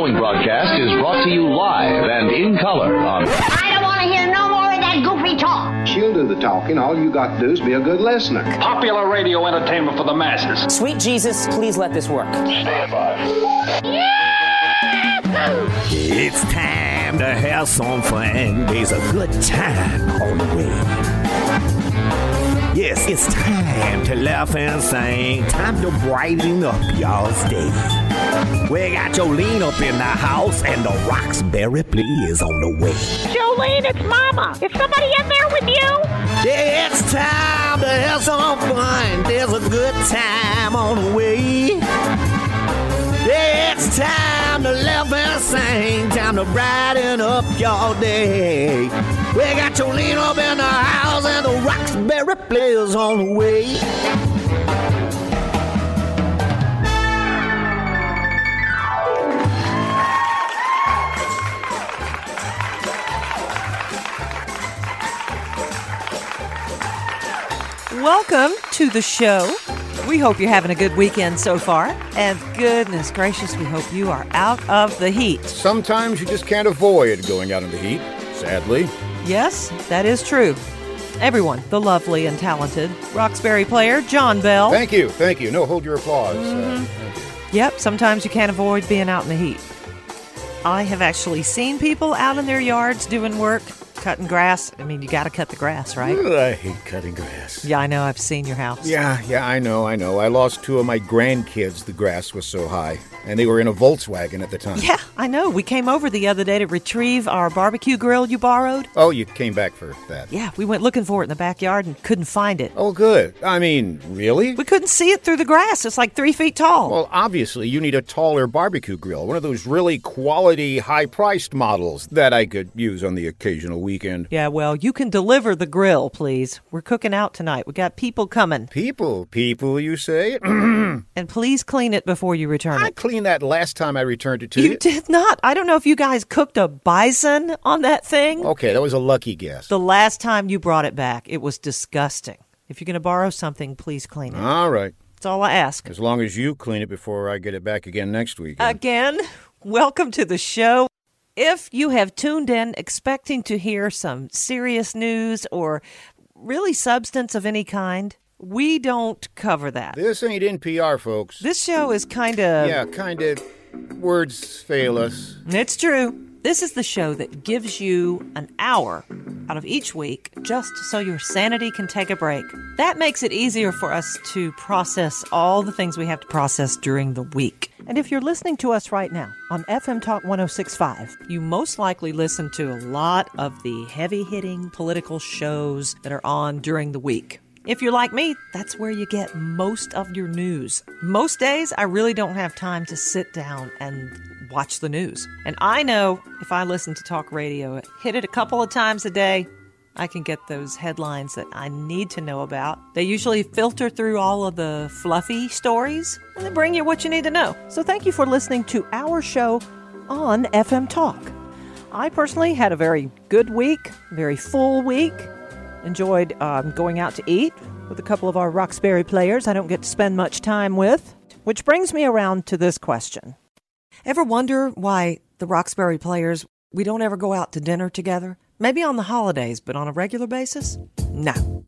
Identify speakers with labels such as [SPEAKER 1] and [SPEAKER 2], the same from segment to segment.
[SPEAKER 1] following broadcast is brought to you live and in color on...
[SPEAKER 2] I don't want to hear no more of that goofy talk.
[SPEAKER 3] She'll do the talking. All you got to do is be a good listener.
[SPEAKER 4] Popular radio entertainment for the masses.
[SPEAKER 5] Sweet Jesus, please let this work.
[SPEAKER 4] Stand by.
[SPEAKER 6] It's time to have some fun. There's a good time on the way. Yes, it's time to laugh and sing. Time to brighten up y'all's day. We got Jolene up in the house and the Roxbury Play is on the way.
[SPEAKER 7] Jolene, it's Mama. Is somebody in there with you?
[SPEAKER 6] Yeah, it's time to have some fun. There's a good time on the way. Yeah, it's time to laugh and sing. Time to brighten up your day. We got Jolene up in the house and the Roxbury Players on the way.
[SPEAKER 8] Welcome to the show. We hope you're having a good weekend so far. And goodness gracious, we hope you are out of the heat.
[SPEAKER 9] Sometimes you just can't avoid going out in the heat, sadly.
[SPEAKER 8] Yes, that is true. Everyone, the lovely and talented Roxbury player, John Bell.
[SPEAKER 9] Thank you. No, hold your applause.
[SPEAKER 8] Thank you. Yep, sometimes you can't avoid being out in the heat. I have actually seen people out in their yards doing work, cutting grass. I mean, you got to cut the grass, right?
[SPEAKER 9] Ugh, I hate cutting grass.
[SPEAKER 8] Yeah, I know. I've seen your house.
[SPEAKER 9] Yeah, I know. I lost 2 of my grandkids. The grass was so high. And they were in a Volkswagen at the time.
[SPEAKER 8] Yeah, I know. We came over the other day to retrieve our barbecue grill you borrowed.
[SPEAKER 9] Oh, you came back for that?
[SPEAKER 8] Yeah, we went looking for it in the backyard and couldn't find it.
[SPEAKER 9] Oh, good. I mean, really?
[SPEAKER 8] We couldn't see it through the grass. It's like 3 feet tall.
[SPEAKER 9] Well, obviously, you need a taller barbecue grill. One of those really quality, high-priced models that I could use on the occasional weekend.
[SPEAKER 8] Yeah, well, you can deliver the grill, please. We're cooking out tonight. We got people coming.
[SPEAKER 9] People, you say?
[SPEAKER 8] And please clean it before you return it.
[SPEAKER 9] I cleaned that last time I returned it to you.
[SPEAKER 8] You did not. I don't know if you guys cooked a bison on that thing.
[SPEAKER 9] Okay, that was a lucky guess.
[SPEAKER 8] The last time you brought it back, it was disgusting. If you're going to borrow something, please clean it.
[SPEAKER 9] All right.
[SPEAKER 8] That's all I ask.
[SPEAKER 9] As long as you clean it before I get it back again next week.
[SPEAKER 8] Again, welcome to the show. If you have tuned in expecting to hear some serious news or really substance of any kind, we don't cover that.
[SPEAKER 9] This ain't NPR, folks.
[SPEAKER 8] This show is kind of...
[SPEAKER 9] Yeah, kind of. Words fail us.
[SPEAKER 8] It's true. This is the show that gives you an hour out of each week just so your sanity can take a break. That makes it easier for us to process all the things we have to process during the week. And if you're listening to us right now on FM Talk 106.5, you most likely listen to a lot of the heavy-hitting political shows that are on during the week. If you're like me, that's where you get most of your news. Most days, I really don't have time to sit down and watch the news. And I know if I listen to talk radio, hit it a couple of times a day, I can get those headlines that I need to know about. They usually filter through all of the fluffy stories and then bring you what you need to know. So thank you for listening to our show on FM Talk. I personally had a very good week, very full week. Enjoyed going out to eat with a couple of our Roxbury players I don't get to spend much time with. Which brings me around to this question. Ever wonder why the Roxbury players, we don't ever go out to dinner together? Maybe on the holidays, but on a regular basis? No.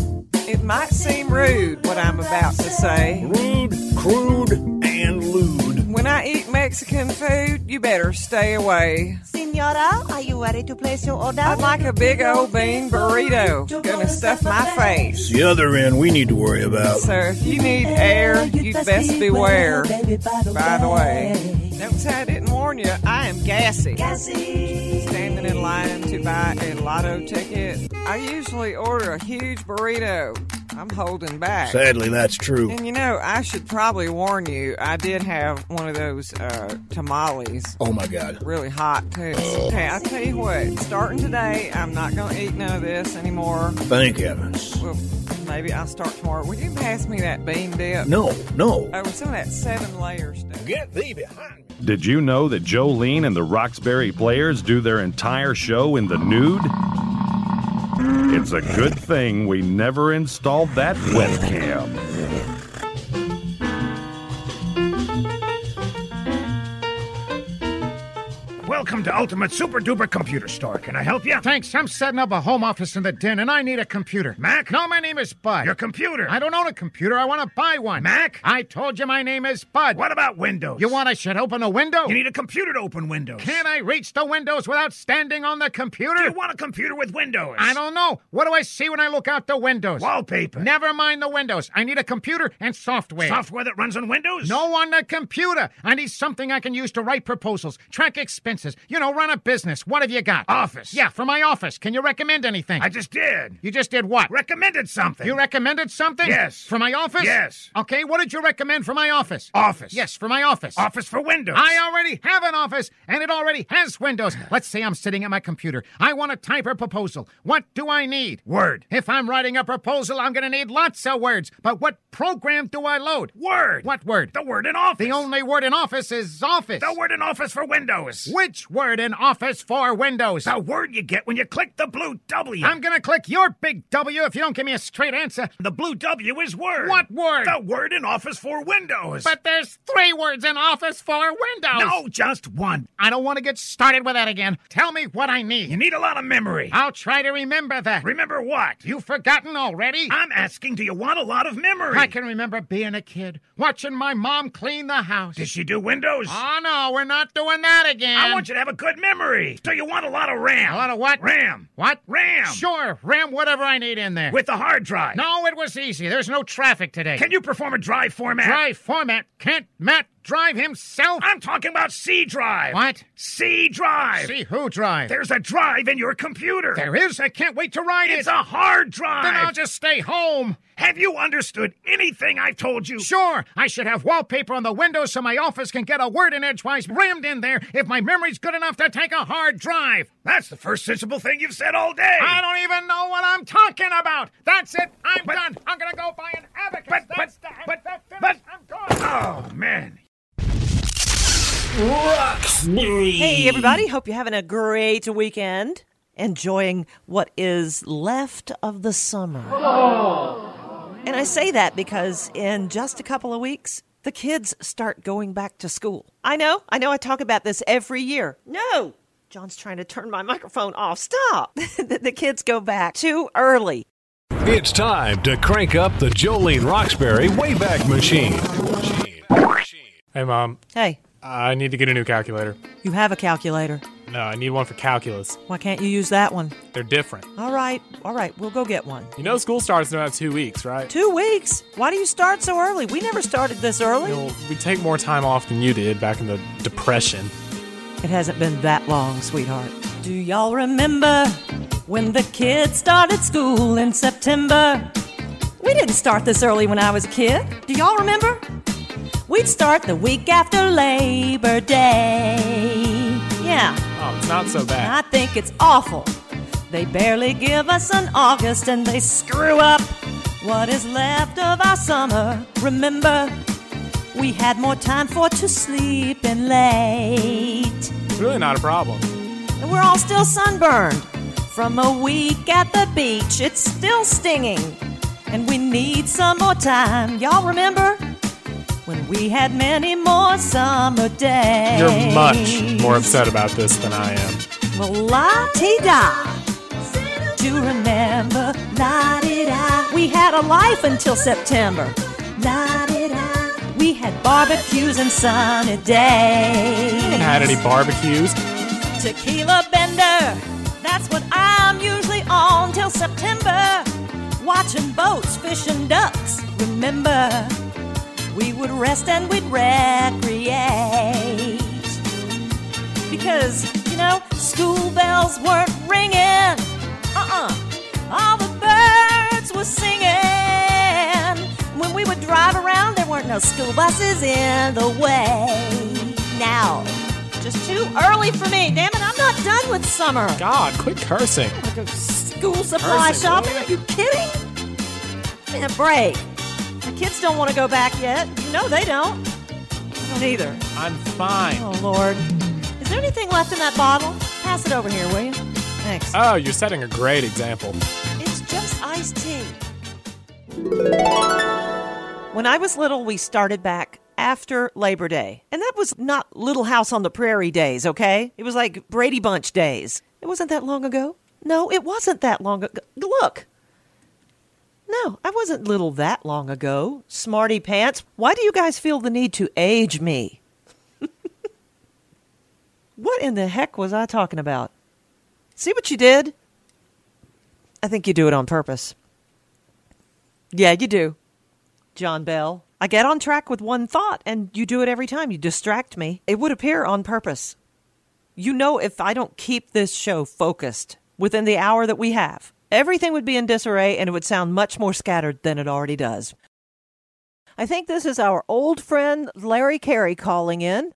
[SPEAKER 8] It might seem rude what I'm about to say.
[SPEAKER 6] Rude, crude, and lewd.
[SPEAKER 8] When I eat Mexican food, you better stay away.
[SPEAKER 2] Senora, are you ready to place your order?
[SPEAKER 8] I'd like a big old bean burrito. Gonna stuff my face.
[SPEAKER 6] The other end we need to worry about.
[SPEAKER 8] So if you need air, you'd best beware. By the way, don't say I didn't warn you. I am gassy. Standing in line to buy a lotto ticket. I usually order a huge burrito. I'm holding back.
[SPEAKER 6] Sadly, that's true.
[SPEAKER 8] And you know, I should probably warn you, I did have one of those tamales.
[SPEAKER 6] Oh, my God.
[SPEAKER 8] Really hot, too. Okay, I'll tell you what. Starting today, I'm not going to eat none of this anymore.
[SPEAKER 6] Thank heavens.
[SPEAKER 8] Well, maybe I'll start tomorrow. Will you pass me that bean dip?
[SPEAKER 6] No.
[SPEAKER 8] Oh, some of that 7-layer stuff.
[SPEAKER 6] Get thee behind me.
[SPEAKER 4] Did you know that Jolene and the Roxbury Players do their entire show in the nude? It's a good thing we never installed that webcam.
[SPEAKER 10] Welcome to Ultimate Super Duper Computer Store. Can I help you?
[SPEAKER 11] Thanks. I'm setting up a home office in the den, and I need a computer.
[SPEAKER 10] Mac?
[SPEAKER 11] No, my name is Bud.
[SPEAKER 10] Your computer?
[SPEAKER 11] I don't own a computer. I want to buy one.
[SPEAKER 10] Mac?
[SPEAKER 11] I told you my name is Bud.
[SPEAKER 10] What about Windows?
[SPEAKER 11] You want I should open a window?
[SPEAKER 10] You need a computer to open Windows.
[SPEAKER 11] Can't I reach the windows without standing on the computer?
[SPEAKER 10] Do you want a computer with Windows?
[SPEAKER 11] I don't know. What do I see when I look out the windows?
[SPEAKER 10] Wallpaper.
[SPEAKER 11] Never mind the windows. I need a computer and software.
[SPEAKER 10] Software that runs on Windows?
[SPEAKER 11] No, on the computer. I need something I can use to write proposals, track expenses, run a business. What have you got?
[SPEAKER 10] Office.
[SPEAKER 11] Yeah, for my office. Can you recommend anything?
[SPEAKER 10] I just did.
[SPEAKER 11] You just did what?
[SPEAKER 10] Recommended something.
[SPEAKER 11] You recommended something?
[SPEAKER 10] Yes.
[SPEAKER 11] For my office?
[SPEAKER 10] Yes.
[SPEAKER 11] Okay, what did you recommend for my office?
[SPEAKER 10] Office.
[SPEAKER 11] Yes, for my office.
[SPEAKER 10] Office for Windows.
[SPEAKER 11] I already have an office, and it already has Windows. Let's say I'm sitting at my computer. I want to type a proposal. What do I need?
[SPEAKER 10] Word.
[SPEAKER 11] If I'm writing a proposal, I'm going to need lots of words. But what program do I load?
[SPEAKER 10] Word.
[SPEAKER 11] What word?
[SPEAKER 10] The word in Office.
[SPEAKER 11] The only word in Office is Office.
[SPEAKER 10] The word in Office for Windows.
[SPEAKER 11] Which word in Office for Windows?
[SPEAKER 10] The word you get when you click the blue W.
[SPEAKER 11] I'm going to click your big W if you don't give me a straight answer.
[SPEAKER 10] The blue W is Word.
[SPEAKER 11] What word?
[SPEAKER 10] The word in Office for Windows.
[SPEAKER 11] But there's 3 words in Office for Windows.
[SPEAKER 10] No, just one.
[SPEAKER 11] I don't want to get started with that again. Tell me what I need.
[SPEAKER 10] You need a lot of memory.
[SPEAKER 11] I'll try to remember that.
[SPEAKER 10] Remember what?
[SPEAKER 11] You've forgotten already?
[SPEAKER 10] I'm asking, do you want a lot of memory?
[SPEAKER 11] I can remember being a kid, watching my mom clean the house.
[SPEAKER 10] Did she do Windows?
[SPEAKER 11] Oh, no, we're not doing that again.
[SPEAKER 10] I want you to have a good memory. Do you want a lot of RAM?
[SPEAKER 11] A lot of what?
[SPEAKER 10] RAM.
[SPEAKER 11] What?
[SPEAKER 10] RAM.
[SPEAKER 11] Sure, RAM whatever I need in there.
[SPEAKER 10] With the hard drive?
[SPEAKER 11] No, it was easy. There's no traffic today.
[SPEAKER 10] Can you perform a drive format?
[SPEAKER 11] Drive format? Can't Matt drive himself?
[SPEAKER 10] I'm talking about C drive.
[SPEAKER 11] What?
[SPEAKER 10] C drive.
[SPEAKER 11] See who drive?
[SPEAKER 10] There's a drive in your computer.
[SPEAKER 11] There is? I can't wait to ride it.
[SPEAKER 10] It's a hard drive.
[SPEAKER 11] Then I'll just stay home.
[SPEAKER 10] Have you understood anything I've told you?
[SPEAKER 11] Sure. I should have wallpaper on the windows so my office can get a word in edgewise rammed in there if my memory's good enough to take a hard drive.
[SPEAKER 10] That's the first sensible thing you've said all day.
[SPEAKER 11] I don't even know what I'm talking about. That's it. I'm done. I'm going to go buy an abacus. I'm gone.
[SPEAKER 10] Oh, man.
[SPEAKER 8] Roxbury. Hey, everybody. Hope you're having a great weekend. Enjoying what is left of the summer. Oh. And I say that because in just a couple of weeks, the kids start going back to school. I know I talk about this every year. No, John's trying to turn my microphone off. Stop. The kids go back too early.
[SPEAKER 1] It's time to crank up the Jolene Roxbury Wayback Machine.
[SPEAKER 12] Hey, Mom.
[SPEAKER 8] Hey.
[SPEAKER 12] I need to get a new calculator.
[SPEAKER 8] You have a calculator.
[SPEAKER 12] No, I need one for calculus.
[SPEAKER 8] Why can't you use that one?
[SPEAKER 12] They're different.
[SPEAKER 8] All right. We'll go get one.
[SPEAKER 12] You know school starts in about 2 weeks, right?
[SPEAKER 8] 2 weeks? Why do you start so early? We never started this early.
[SPEAKER 12] We take more time off than you did back in the Depression.
[SPEAKER 8] It hasn't been that long, sweetheart. Do y'all remember when the kids started school in September? We didn't start this early when I was a kid. Do y'all remember? We'd start the week after Labor Day. Yeah.
[SPEAKER 12] Oh, it's not so bad.
[SPEAKER 8] I think it's awful. They barely give us an August and they screw up what is left of our summer. Remember, we had more time to sleep in late.
[SPEAKER 12] It's really not a problem.
[SPEAKER 8] And we're all still sunburned from a week at the beach. It's still stinging and we need some more time. Y'all remember? When we had many more summer days.
[SPEAKER 12] You're much more upset about this than I am.
[SPEAKER 8] Well, la-ti-da. Do you remember? La-di-da. We had a life until September. La-di-da. We had barbecues and sunny days.
[SPEAKER 12] You haven't had any barbecues.
[SPEAKER 8] Tequila bender. That's what I'm usually on till September. Watching boats, fishing ducks. Remember? We would rest and we'd recreate. Because, school bells weren't ringing. All the birds were singing. When we would drive around, there weren't no school buses in the way. Now, just too early for me. Damn it, I'm not done with summer.
[SPEAKER 12] God, quit cursing.
[SPEAKER 8] I go school supply shopping? Are you kidding? Give me a break. The kids don't want to go back yet. They don't. I don't either.
[SPEAKER 12] I'm fine.
[SPEAKER 8] Oh, Lord. Is there anything left in that bottle? Pass it over here, will you? Thanks.
[SPEAKER 12] Oh, you're setting a great example.
[SPEAKER 8] It's just iced tea. When I was little, we started back after Labor Day. And that was not Little House on the Prairie days, okay? It was like Brady Bunch days. It wasn't that long ago. No, it wasn't that long ago. Look. No, I wasn't little that long ago. Smarty pants. Why do you guys feel the need to age me? What in the heck was I talking about? See what you did? I think you do it on purpose. Yeah, you do. John Bell. I get on track with one thought, and you do it every time. You distract me. It would appear on purpose. You know, if I don't keep this show focused within the hour that we have, everything would be in disarray, and it would sound much more scattered than it already does. I think this is our old friend Larry Carey calling in.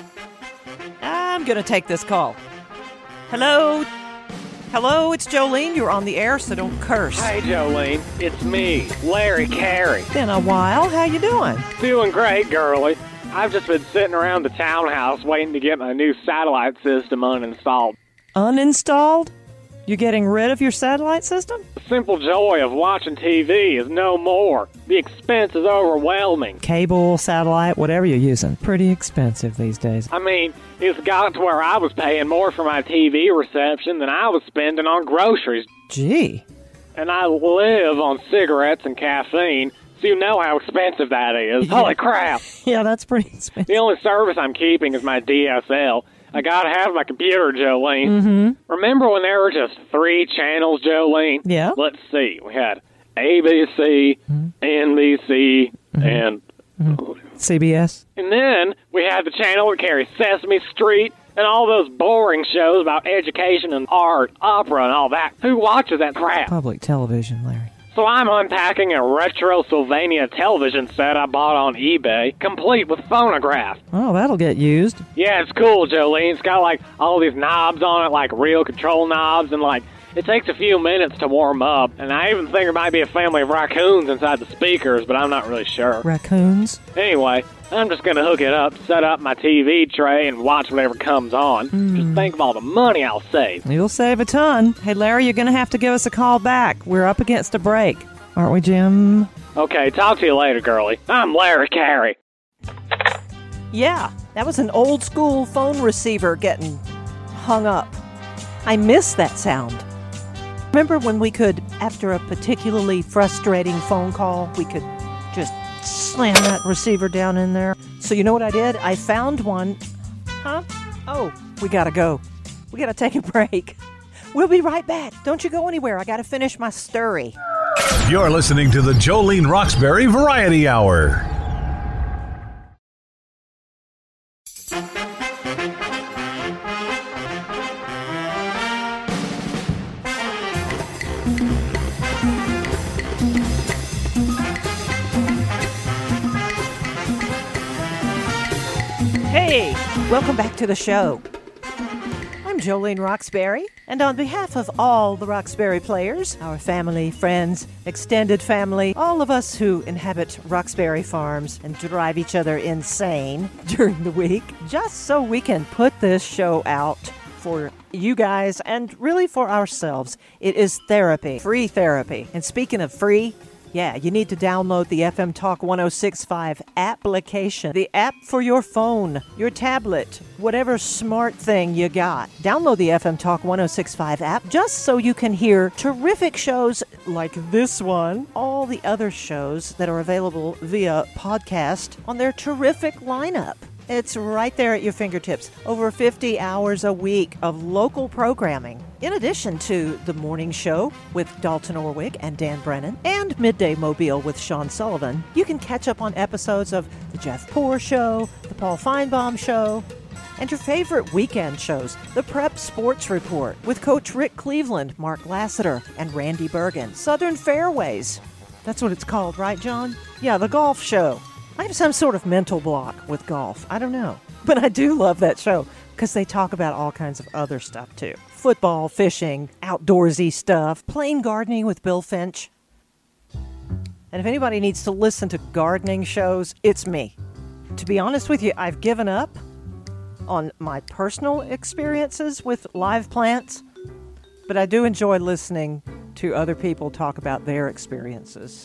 [SPEAKER 8] I'm going to take this call. Hello? Hello, it's Jolene. You're on the air, so don't curse.
[SPEAKER 13] Hey, Jolene. It's me, Larry Carey.
[SPEAKER 8] Been a while. How you doing?
[SPEAKER 13] Doing great, girlie. I've just been sitting around the townhouse waiting to get my new satellite system uninstalled.
[SPEAKER 8] Uninstalled? You're getting rid of your satellite system?
[SPEAKER 13] The simple joy of watching TV is no more. The expense is overwhelming.
[SPEAKER 8] Cable, satellite, whatever you're using. Pretty expensive these days.
[SPEAKER 13] I mean, it's got to where I was paying more for my TV reception than I was spending on groceries.
[SPEAKER 8] Gee.
[SPEAKER 13] And I live on cigarettes and caffeine, so you know how expensive that is.
[SPEAKER 8] Yeah.
[SPEAKER 13] Holy crap.
[SPEAKER 8] Yeah, that's pretty expensive.
[SPEAKER 13] The only service I'm keeping is my DSL. I gotta have my computer, Jolene.
[SPEAKER 8] Mm-hmm.
[SPEAKER 13] Remember when there were just 3 channels, Jolene?
[SPEAKER 8] Yeah.
[SPEAKER 13] Let's see. We had ABC, NBC, and...
[SPEAKER 8] CBS.
[SPEAKER 13] And then we had the channel that carries Sesame Street and all those boring shows about education and art, opera, and all that. Who watches that crap?
[SPEAKER 8] Public television, Larry.
[SPEAKER 13] So I'm unpacking a retro Sylvania television set I bought on eBay, complete with phonograph.
[SPEAKER 8] Oh, that'll get used.
[SPEAKER 13] Yeah, it's cool, Jolene. It's got, like, all these knobs on it, like real control knobs, and, like, it takes a few minutes to warm up. And I even think there might be a family of raccoons inside the speakers, but I'm not really sure.
[SPEAKER 8] Raccoons?
[SPEAKER 13] Anyway, I'm just going to hook it up, set up my TV tray, and watch whatever comes on. Just think of all the money I'll save.
[SPEAKER 8] You'll save a ton. Hey, Larry, you're going to have to give us a call back. We're up against a break. Aren't we, Jim?
[SPEAKER 13] Okay, talk to you later, girlie. I'm Larry Carey.
[SPEAKER 8] Yeah, that was an old-school phone receiver getting hung up. I miss that sound. Remember when we could, after a particularly frustrating phone call, we could just slam that receiver down in there? So you know what I did? I found one. Huh? Oh, we gotta go. We gotta take a break. We'll be right back. Don't you go anywhere. I gotta finish my stirry.
[SPEAKER 1] You're listening to the Jolene Roxbury Variety Hour.
[SPEAKER 8] Hey, welcome back to the show. I'm Jolene Roxbury, and on behalf of all the Roxbury players, our family, friends, extended family, all of us who inhabit Roxbury Farms and drive each other insane during the week, just so we can put this show out for you guys and really for ourselves. It is therapy, free therapy. And speaking of free, yeah, you need to download the FM Talk 106.5 application. The app for your phone, your tablet, whatever smart thing you got. Download the FM Talk 106.5 app just so you can hear terrific shows like this one, all the other shows that are available via podcast on their terrific lineup. It's right there at your fingertips. Over 50 hours a week of local programming. In addition to the morning show with Dalton Orwig and Dan Brennan and Midday Mobile with Sean Sullivan, you can catch up on episodes of The Jeff Poor Show, The Paul Feinbaum Show, and your favorite weekend shows, The Prep Sports Report with Coach Rick Cleveland, Mark Lassiter, and Randy Bergen. Southern Fairways. That's what it's called, right, John? Yeah, The Golf Show. I have some sort of mental block with golf. I don't know. But I do love that show because they talk about all kinds of other stuff, too. Football, fishing, outdoorsy stuff, plain gardening with Bill Finch. And if anybody needs to listen to gardening shows, it's me. To be honest with you, I've given up on my personal experiences with live plants, but I do enjoy listening to other people talk about their experiences. So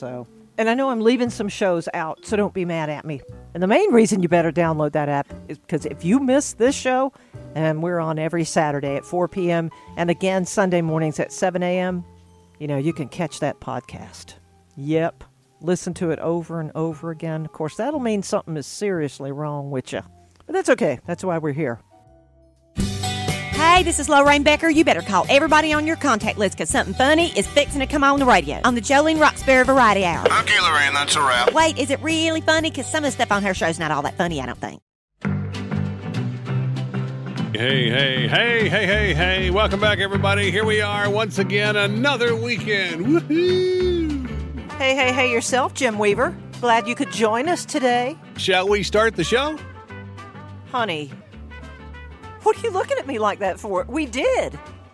[SPEAKER 8] And I know I'm leaving some shows out, so don't be mad at me. And the main reason you better download that app is because if you miss this show, and we're on every Saturday at 4 p.m. and again Sunday mornings at 7 a.m., you can catch that podcast. Yep. Listen to it over and over again. Of course, that'll mean something is seriously wrong with you. But that's okay. That's why we're here.
[SPEAKER 14] Hey, this is Lorraine Becker. You better call everybody on your contact list because something funny is fixing to come on the radio on the Jolene Roxbury Variety Hour.
[SPEAKER 15] Okay, Lorraine, that's a wrap.
[SPEAKER 14] Wait, is it really funny? Because some of the stuff on her show's not all that funny, I don't think.
[SPEAKER 1] Hey. Welcome back, everybody. Here we are once again, another weekend. Woohoo!
[SPEAKER 8] Hey yourself, Jim Weaver. Glad you could join us today.
[SPEAKER 1] Shall we start the show?
[SPEAKER 8] Honey, what are you looking at me like that for? We did.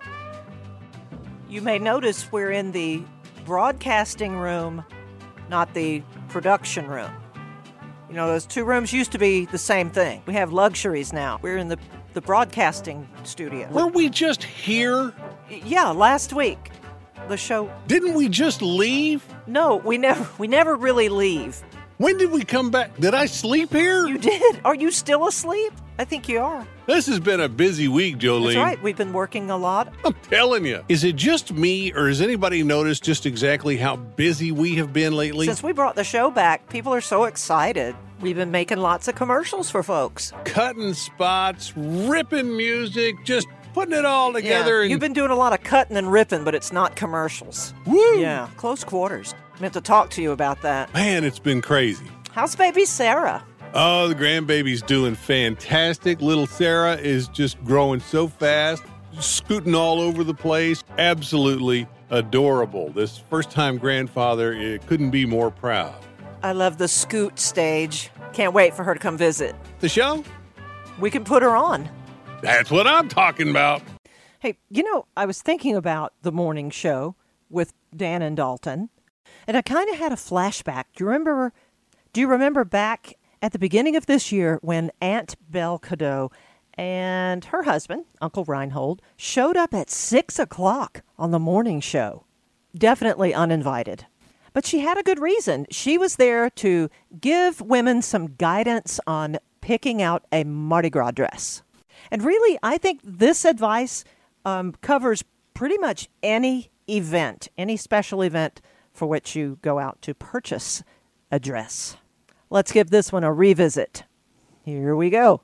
[SPEAKER 8] You may notice we're in the broadcasting room, not the production room. Those two rooms used to be the same thing. We have luxuries now. We're in the broadcasting studio.
[SPEAKER 1] Were we just here?
[SPEAKER 8] Yeah, last week. The show...
[SPEAKER 1] Didn't we just leave?
[SPEAKER 8] No, we never really leave.
[SPEAKER 1] When did we come back? Did I sleep here?
[SPEAKER 8] You did. Are you still asleep? I think you are.
[SPEAKER 1] This has been a busy week, Jolene.
[SPEAKER 8] That's right. We've been working a lot.
[SPEAKER 1] I'm telling you. Is it just me, or has anybody noticed just exactly how busy we have been lately?
[SPEAKER 8] Since we brought the show back, people are so excited. We've been making lots of commercials for folks.
[SPEAKER 1] Cutting spots, ripping music, just putting it all together.
[SPEAKER 8] Yeah, you've been doing a lot of cutting and ripping, but it's not commercials.
[SPEAKER 1] Woo!
[SPEAKER 8] Yeah, close quarters. I meant to talk to you about that.
[SPEAKER 1] Man, it's been crazy.
[SPEAKER 8] How's baby Sarah?
[SPEAKER 1] Oh, the grandbaby's doing fantastic. Little Sarah is just growing so fast, scooting all over the place. Absolutely adorable. This first-time grandfather couldn't be more proud.
[SPEAKER 8] I love the scoot stage. Can't wait for her to come visit.
[SPEAKER 1] The show?
[SPEAKER 8] We can put her on.
[SPEAKER 1] That's what I'm talking about.
[SPEAKER 8] Hey, I was thinking about the morning show with Dan and Dalton, and I kind of had a flashback. Do you remember back at the beginning of this year when Aunt Belle Cadeau and her husband, Uncle Reinhold, showed up at 6 o'clock on the morning show? Definitely uninvited. But she had a good reason. She was there to give women some guidance on picking out a Mardi Gras dress. And really, I think this advice covers pretty much any event, any special event for which you go out to purchase a dress. Let's give this one a revisit. Here we go.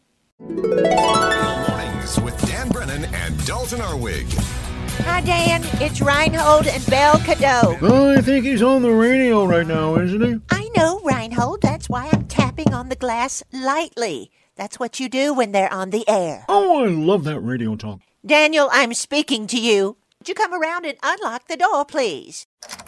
[SPEAKER 15] Mornings with Dan Brennan and Dalton Arwig.
[SPEAKER 2] Hi, Dan. It's Reinhold and Belle Cadeau.
[SPEAKER 16] Oh, I think he's on the radio right now, isn't he?
[SPEAKER 2] I know, Reinhold. That's why I'm tapping on the glass lightly. That's what you do when they're on the air.
[SPEAKER 16] Oh, I love that radio talk.
[SPEAKER 2] Daniel, I'm speaking to you. Would you come around and unlock the door, please?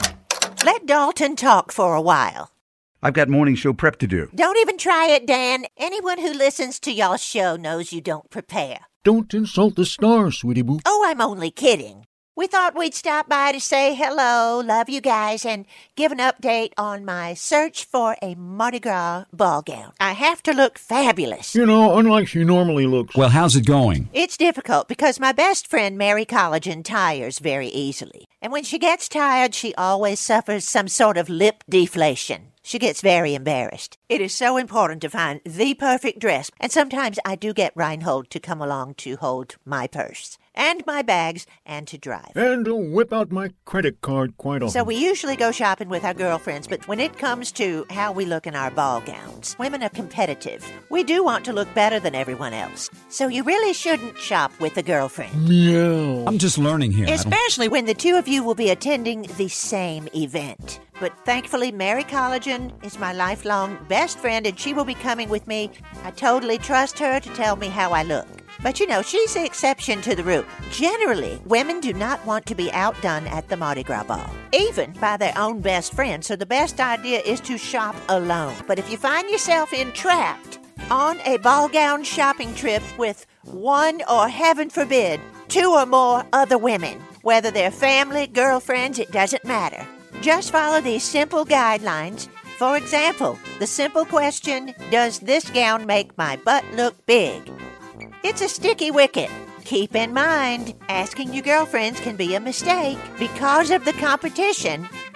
[SPEAKER 2] Let Dalton talk for a while.
[SPEAKER 17] I've got morning show prep to do.
[SPEAKER 2] Don't even try it, Dan. Anyone who listens to y'all's show knows you don't prepare.
[SPEAKER 16] Don't insult the stars, sweetie boo.
[SPEAKER 2] Oh, I'm only kidding. We thought we'd stop by to say hello, love you guys, and give an update on my search for a Mardi Gras ball gown. I have to look fabulous.
[SPEAKER 16] Unlike she normally looks.
[SPEAKER 17] Well, how's it going?
[SPEAKER 2] It's difficult because my best friend, Mary Collagen, tires very easily. And when she gets tired, she always suffers some sort of lip deflation. She gets very embarrassed. It is so important to find the perfect dress, and sometimes I do get Reinhold to come along to hold my purse and my bags and to drive.
[SPEAKER 16] And to whip out my credit card quite often.
[SPEAKER 2] So we usually go shopping with our girlfriends, but when it comes to how we look in our ball gowns, women are competitive. We do want to look better than everyone else. So you really shouldn't shop with a girlfriend.
[SPEAKER 16] Meow.
[SPEAKER 17] I'm just learning here.
[SPEAKER 2] Especially when the two of you will be attending the same event. But thankfully, Mary Collagen is my lifelong best friend, and she will be coming with me. I totally trust her to tell me how I look. But she's the exception to the rule. Generally, women do not want to be outdone at the Mardi Gras ball, even by their own best friend, so the best idea is to shop alone. But if you find yourself entrapped on a ball gown shopping trip with one or, heaven forbid, two or more other women, whether they're family, girlfriends, it doesn't matter. Just follow these simple guidelines. For example, the simple question, does this gown make my butt look big? It's a sticky wicket. Keep in mind, asking your girlfriends can be a mistake because of the competition.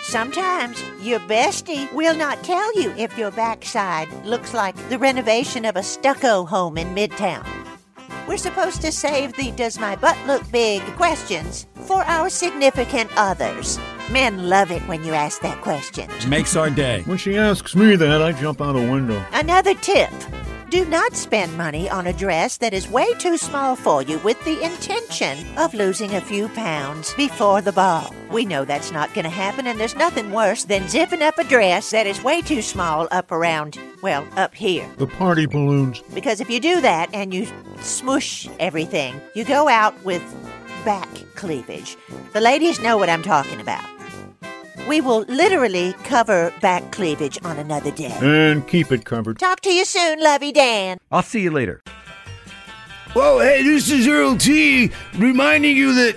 [SPEAKER 2] Sometimes your bestie will not tell you if your backside looks like the renovation of a stucco home in Midtown. We're supposed to save the "does my butt look big" questions for our significant others. Men love it when you ask that question.
[SPEAKER 17] Makes our day.
[SPEAKER 16] When she asks me that, I jump out a window.
[SPEAKER 2] Another tip. Do not spend money on a dress that is way too small for you with the intention of losing a few pounds before the ball. We know that's not going to happen, and there's nothing worse than zipping up a dress that is way too small up around, well, up here.
[SPEAKER 16] The party balloons.
[SPEAKER 2] Because if you do that and you smoosh everything, you go out with back cleavage. The ladies know what I'm talking about. We will literally cover back cleavage on another day.
[SPEAKER 16] And keep it covered.
[SPEAKER 2] Talk to you soon, Lovey Dan.
[SPEAKER 17] I'll see you later.
[SPEAKER 6] Whoa, hey, this is Earl T. reminding you that,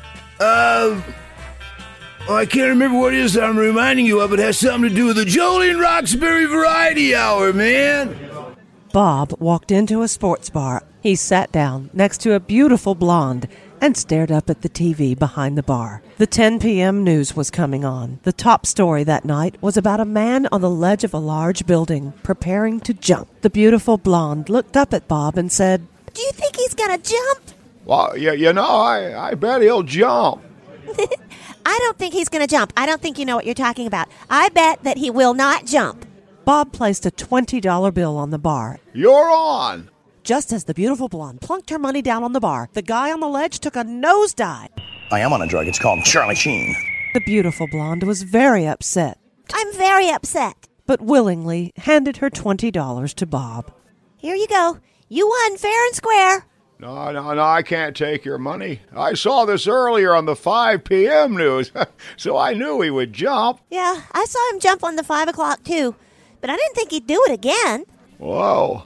[SPEAKER 6] I can't remember what it is that I'm reminding you of. It has something to do with the Jolene Roxbury Variety Hour, man.
[SPEAKER 8] Bob walked into a sports bar. He sat down next to a beautiful blonde and stared up at the TV behind the bar. The 10 p.m. news was coming on. The top story that night was about a man on the ledge of a large building preparing to jump. The beautiful blonde looked up at Bob and said,
[SPEAKER 14] "Do you think he's gonna jump?"
[SPEAKER 9] Well, I bet he'll jump.
[SPEAKER 14] I don't think he's gonna jump. I don't think you know what you're talking about. I bet that he will not jump.
[SPEAKER 8] Bob placed a $20 bill on the bar.
[SPEAKER 9] You're on.
[SPEAKER 8] Just as the beautiful blonde plunked her money down on the bar, the guy on the ledge took a nosedive.
[SPEAKER 18] I am on a drug. It's called Charlie Sheen.
[SPEAKER 8] The beautiful blonde was very upset.
[SPEAKER 14] I'm very upset.
[SPEAKER 8] But willingly handed her $20 to Bob.
[SPEAKER 14] Here you go. You won fair and square.
[SPEAKER 9] No, I can't take your money. I saw this earlier on the 5 p.m. news, so I knew he would jump.
[SPEAKER 14] Yeah, I saw him jump on the 5 o'clock too, but I didn't think he'd do it again.
[SPEAKER 9] Whoa.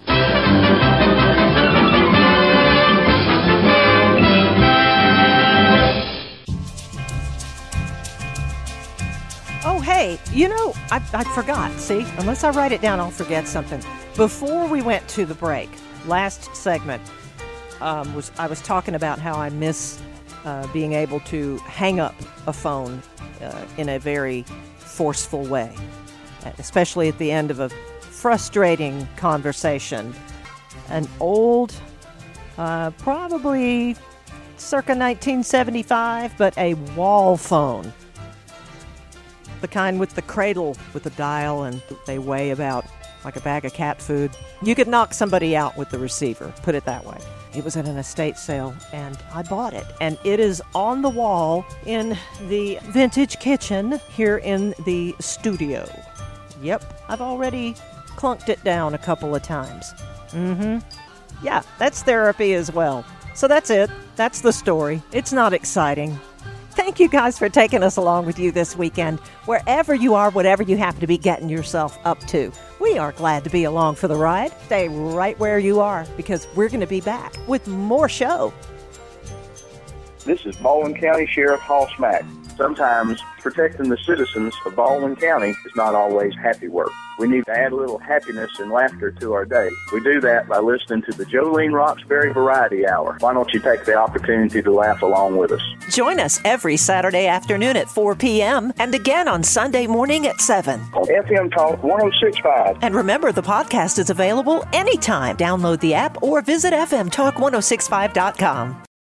[SPEAKER 8] Oh, hey, I forgot. See, unless I write it down, I'll forget something. Before we went to the break, last segment, I was talking about how I miss being able to hang up a phone in a very forceful way, especially at the end of a frustrating conversation. An old, probably circa 1975, but a wall phone. The kind with the cradle with the dial, and they weigh about like a bag of cat food. You could knock somebody out with the receiver, put it that way. It was at an estate sale, and I bought it. And it is on the wall in the vintage kitchen here in the studio. Yep, I've already clunked it down a couple of times. Yeah, that's therapy as well. So that's it. That's the story. It's not exciting. Thank you guys for taking us along with you this weekend. Wherever you are, whatever you happen to be getting yourself up to, we are glad to be along for the ride. Stay right where you are, because we're going to be back with more show.
[SPEAKER 19] This is Baldwin County Sheriff Hall Smack. Sometimes protecting the citizens of Baldwin County is not always happy work. We need to add a little happiness and laughter to our day. We do that by listening to the Jolene Roxbury Variety Hour. Why don't you take the opportunity to laugh along with us?
[SPEAKER 8] Join us every Saturday afternoon at 4 p.m. and again on Sunday morning at 7.
[SPEAKER 19] On FM Talk 106.5.
[SPEAKER 8] And remember, the podcast is available anytime. Download the app or visit fmtalk1065.com.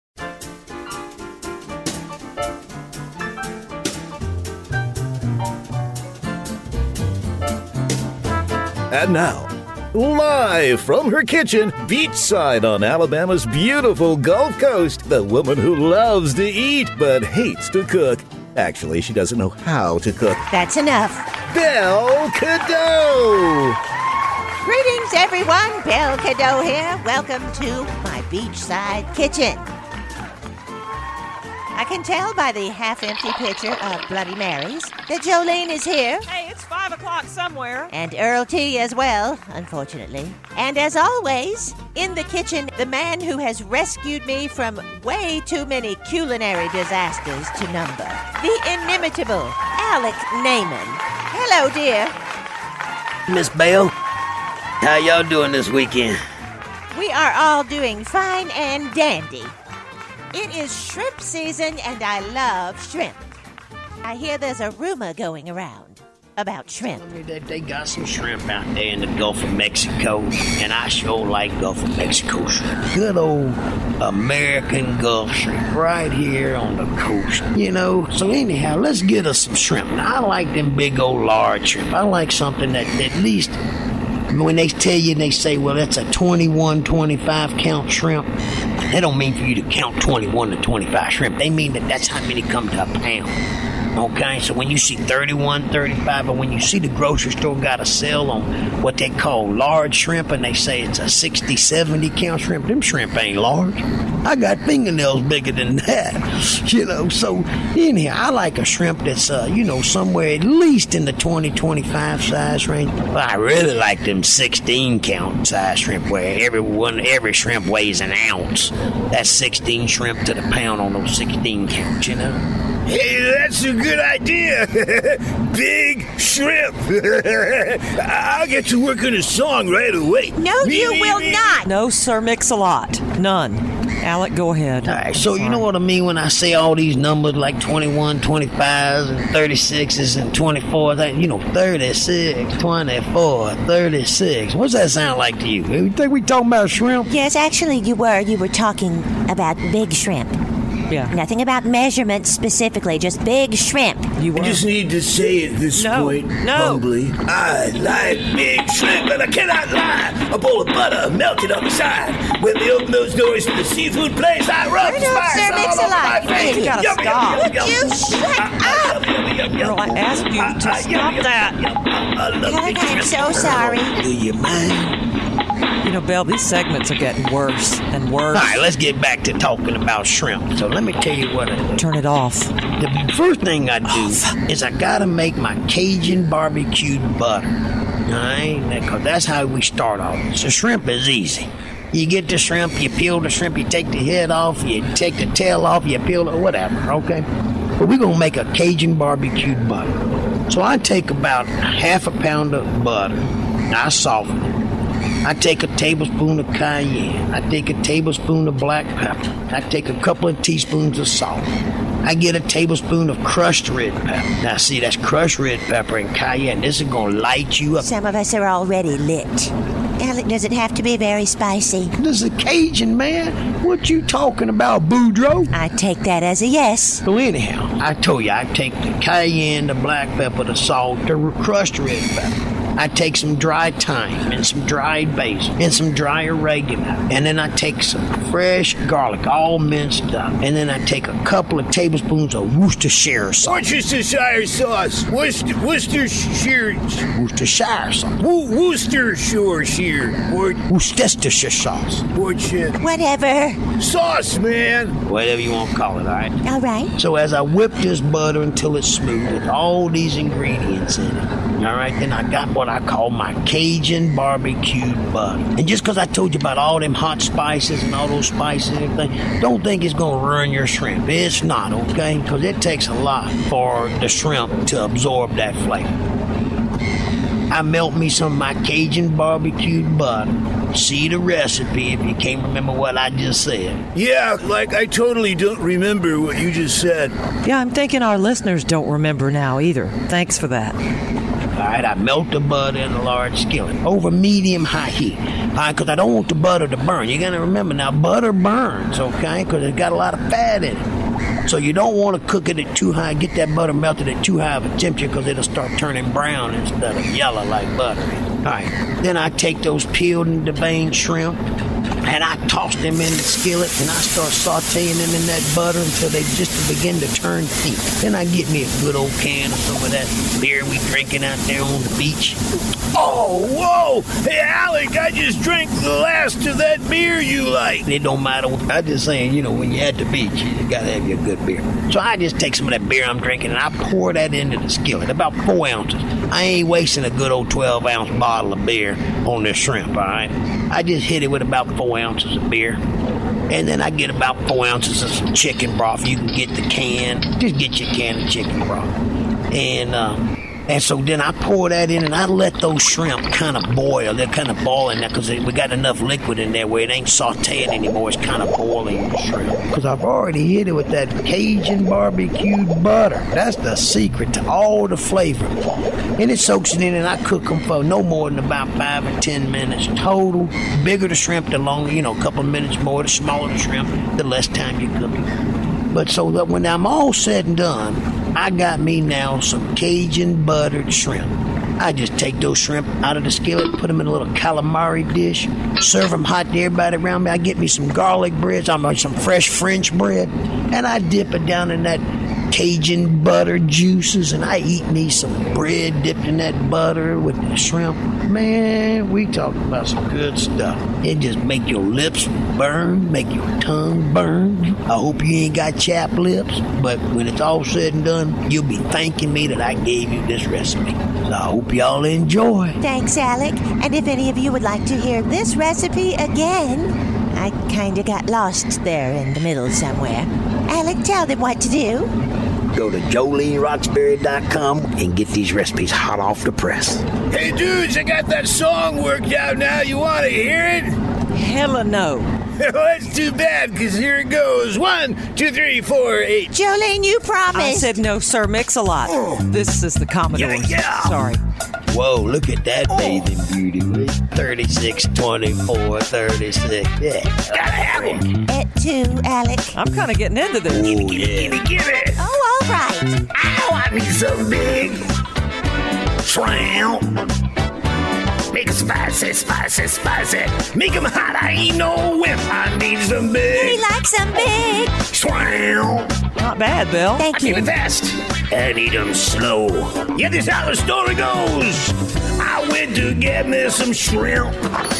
[SPEAKER 20] And now, live from her kitchen, beachside on Alabama's beautiful Gulf Coast, the woman who loves to eat but hates to cook. Actually, she doesn't know how to cook.
[SPEAKER 2] That's enough.
[SPEAKER 20] Belle Cadeau!
[SPEAKER 2] Greetings, everyone. Belle Cadeau here. Welcome to my beachside kitchen. I can tell by the half-empty pitcher of Bloody Marys that Jolene is here.
[SPEAKER 8] Hey, it's 5 o'clock somewhere.
[SPEAKER 2] And Earl T as well, unfortunately. And as always, in the kitchen, the man who has rescued me from way too many culinary disasters to number. The inimitable Alec Naiman. Hello, dear.
[SPEAKER 21] Miss Belle, how y'all doing this weekend?
[SPEAKER 2] We are all doing fine and dandy. It is shrimp season, and I love shrimp. I hear there's a rumor going around about shrimp.
[SPEAKER 21] They got some shrimp out there in the Gulf of Mexico, and I sure like Gulf of Mexico shrimp. Good old American Gulf shrimp right here on the coast. You know, so anyhow, let's get us some shrimp. Now, I like them big old large shrimp. I like something that at least, when they tell you and they say, well, that's a 21, 25 count shrimp, they don't mean for you to count 21 to 25 shrimp. They mean that that's how many come to a pound. Okay, so when you see 31, 35, or when you see the grocery store got a sale on what they call large shrimp, and they say it's a 60, 70 count shrimp, them shrimp ain't large. I got fingernails bigger than that, you know. So anyhow, I like a shrimp that's, somewhere at least in the 20, 25 size range. But I really like them 16 count size shrimp where every shrimp weighs an ounce. That's 16 shrimp to the pound on those 16 counts, you know.
[SPEAKER 20] Hey, that's a good idea. Big shrimp. I'll get to work on a song right away.
[SPEAKER 2] No, you will not.
[SPEAKER 8] No, Sir Mix-a-Lot. None. Alec, go ahead.
[SPEAKER 21] All right, so you know what I mean when I say all these numbers like 21, 25s, and 36s, and 24s, 36, 24, 36. What's that sound like to you? You think we talking about shrimp?
[SPEAKER 2] Yes, actually, you were. You were talking about big shrimp.
[SPEAKER 8] Yeah.
[SPEAKER 2] Nothing about measurements specifically, just big shrimp.
[SPEAKER 20] I just need to say at this point, humbly, I like big shrimp, but I cannot lie. A bowl of butter melted on the side. When they open those doors to the seafood place, I rub the spice all over my face.
[SPEAKER 8] You gotta stop.
[SPEAKER 2] Would you shut up?
[SPEAKER 8] Girl, I asked you to stop that.
[SPEAKER 2] Alec, I am so sorry.
[SPEAKER 21] Do you mind?
[SPEAKER 8] You know, Belle, these segments are getting worse and worse.
[SPEAKER 21] All right, let's get back to talking about shrimp. So let me tell you what I do.
[SPEAKER 8] Turn it off.
[SPEAKER 21] The first thing I do is I gotta make my Cajun barbecued butter. All right? Because that's how we start off. So shrimp is easy. You get the shrimp, you peel the shrimp, you take the head off, you take the tail off, you peel it, whatever, okay? But we're gonna make a Cajun barbecued butter. So I take about half a pound of butter. I soften it. I take a tablespoon of cayenne. I take a tablespoon of black pepper. I take a couple of teaspoons of salt. I get a tablespoon of crushed red pepper. Now, see, that's crushed red pepper and cayenne. This is going to light you up.
[SPEAKER 2] Some of us are already lit. Alec, does it have to be very spicy?
[SPEAKER 21] This is a Cajun, man. What you talking about, Boudreaux?
[SPEAKER 2] I take that as a yes.
[SPEAKER 21] So anyhow, I told you, I take the cayenne, the black pepper, the salt, the crushed red pepper. I take some dry thyme and some dried basil and some dry oregano. And then I take some fresh garlic, all minced up. And then I take a couple of tablespoons of Worcestershire sauce.
[SPEAKER 20] Worcestershire sauce. Worcestershire
[SPEAKER 21] sauce.
[SPEAKER 20] Worcestershire
[SPEAKER 21] sauce.
[SPEAKER 2] Whatever.
[SPEAKER 20] Sauce, man.
[SPEAKER 21] Whatever you want to call it, all right?
[SPEAKER 2] All right.
[SPEAKER 21] So as I whip this butter until it's smooth with all these ingredients in it, all right, then I got what I call my Cajun barbecued butter. And just because I told you about all them hot spices and all those spices and everything, don't think it's going to ruin your shrimp. It's not, okay? Because it takes a lot for the shrimp to absorb that flavor. I melt me some of my Cajun barbecued butter. See the recipe if you can't remember what I just said.
[SPEAKER 20] Yeah, like I totally don't remember what you just said.
[SPEAKER 8] Yeah, I'm thinking our listeners don't remember now either. Thanks for that.
[SPEAKER 21] All right, I melt the butter in a large skillet over medium-high heat. All right, because I don't want the butter to burn. You got to remember now, butter burns, okay, because it's got a lot of fat in it. So you don't want to cook it at too high, get that butter melted at too high of a temperature because it'll start turning brown instead of yellow like butter. All right, then I take those peeled and deveined shrimp and I toss them in the skillet and I start sauteing them in that butter until they just begin to turn pink. Then I get me a good old can of some of that beer we drinking out there on the beach.
[SPEAKER 20] Oh, whoa! Hey, Alec, I just drank the last of that beer you like.
[SPEAKER 21] It don't matter. I'm just saying, when you're at the beach, you gotta have your good beer. So I just take some of that beer I'm drinking and I pour that into the skillet, about 4 ounces. I ain't wasting a good old 12-ounce bottle of beer on this shrimp, all right? I just hit it with about 4 ounces of beer. And then I get about 4 ounces of some chicken broth. You can get the can. Just get your can of chicken broth. And And so then I pour that in and I let those shrimp kind of boil. They're kind of boiling now because we got enough liquid in there where it ain't sauteing anymore. It's kind of boiling the shrimp. Because I've already hit it with that Cajun barbecued butter. That's the secret to all the flavor. And it soaks it in and I cook them for no more than about 5 or 10 minutes total. Bigger the shrimp, the longer, a couple of minutes more. The smaller the shrimp, the less time you cook it. But so that when I'm all said and done, I got me now some Cajun buttered shrimp. I just take those shrimp out of the skillet, put them in a little calamari dish, serve them hot to everybody around me. I get me some garlic bread, some fresh French bread, and I dip it down in that Cajun butter juices, and I eat me some bread dipped in that butter with the shrimp. Man, we talking about some good stuff. It just make your lips burn, make your tongue burn. I hope you ain't got chapped lips, but when it's all said and done, you'll be thanking me that I gave you this recipe. So I hope y'all enjoy.
[SPEAKER 2] Thanks, Alec. And if any of you would like to hear this recipe again, I kinda got lost there in the middle somewhere. Alec, tell them what to do.
[SPEAKER 21] Go to JoleneRoxbury.com and get these recipes hot off the press.
[SPEAKER 20] Hey, dudes, I got that song worked out now. You want to hear it?
[SPEAKER 8] Hella no.
[SPEAKER 20] Well, that's too bad, because here it goes. 1, 2, 3, 4, 8.
[SPEAKER 2] Jolene, you promised.
[SPEAKER 8] I said no, sir. Mix-a-lot. This is the Commodore.
[SPEAKER 20] Yeah.
[SPEAKER 8] Sorry.
[SPEAKER 21] Whoa, look at that bathing beauty. 36, 24, 36. Yeah, gotta have it.
[SPEAKER 2] At 2, Alec.
[SPEAKER 8] I'm kind of getting into this.
[SPEAKER 21] Oh, yeah.
[SPEAKER 20] Give it.
[SPEAKER 2] Oh, all right.
[SPEAKER 20] Ow, I need some big shrimp. Make it spicy. Make them hot, I ain't no wimp. I need some big.
[SPEAKER 2] We like some big
[SPEAKER 20] shrimp.
[SPEAKER 8] Not bad, Bill.
[SPEAKER 2] Thank you.
[SPEAKER 20] I need them fast. I need them slow. Yeah, this is how the story goes. I went to get me some shrimp.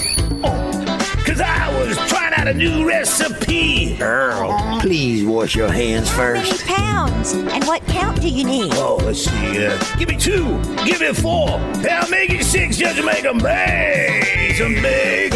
[SPEAKER 20] Cause I was trying out a new recipe.
[SPEAKER 21] Earl, please wash your hands
[SPEAKER 2] How many
[SPEAKER 21] first.
[SPEAKER 2] pounds? And what count do you need?
[SPEAKER 20] Oh, let's see. Give me 2. Give me 4. I'll make it 6 just to make them big. Some big